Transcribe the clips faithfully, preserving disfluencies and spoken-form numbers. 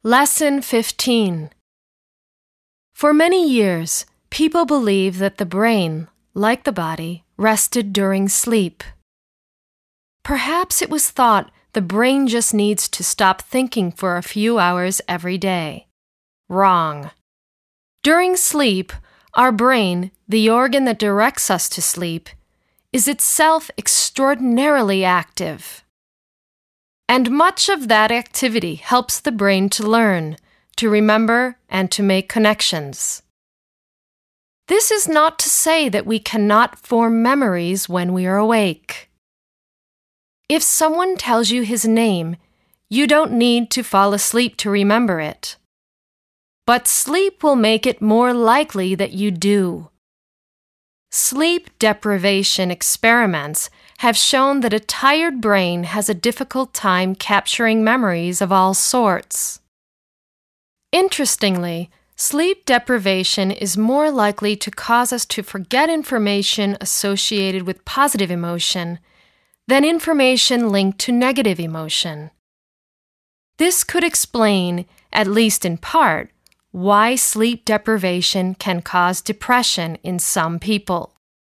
Lesson fifteen. For many years, people believed that the brain, like the body, rested during sleep. Perhaps it was thought the brain just needs to stop thinking for a few hours every day. Wrong. During sleep, our brain, the organ that directs us to sleep, is itself extraordinarily active. And much of that activity helps the brain to learn, to remember, and to make connections. This is not to say that we cannot form memories when we are awake. If someone tells you his name, you don't need to fall asleep to remember it. But sleep will make it more likely that you do. Sleep deprivation experiments have shown that a tired brain has a difficult time capturing memories of all sorts. Interestingly, sleep deprivation is more likely to cause us to forget information associated with positive emotion than information linked to negative emotion. This could explain, at least in part, why sleep deprivation can cause depression in some people.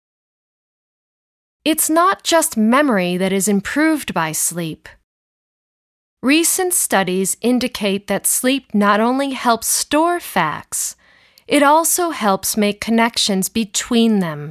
It's not just memory that is improved by sleep. Recent studies indicate that sleep not only helps store facts, it also helps make connections between them.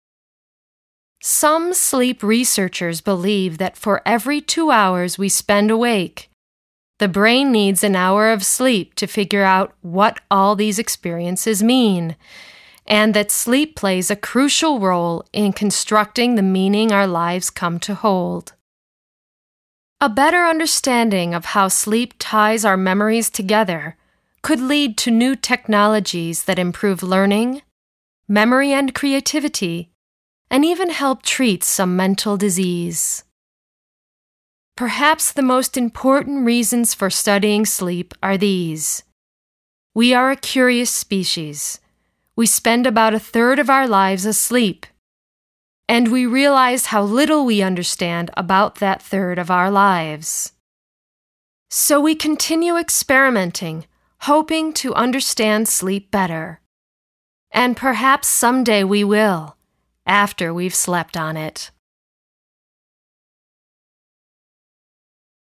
Some sleep researchers believe that for every two hours we spend awake, the brain needs an hour of sleep to figure out what all these experiences mean, and that sleep plays a crucial role in constructing the meaning our lives come to hold. A better understanding of how sleep ties our memories together could lead to new technologies that improve learning, memory and creativity, and even help treat some mental disease. Perhaps the most important reasons for studying sleep are these. We are a curious species. We spend about a third of our lives asleep, and we realize how little we understand about that third of our lives. So we continue experimenting, hoping to understand sleep better. And perhaps someday we will, after we've slept on it.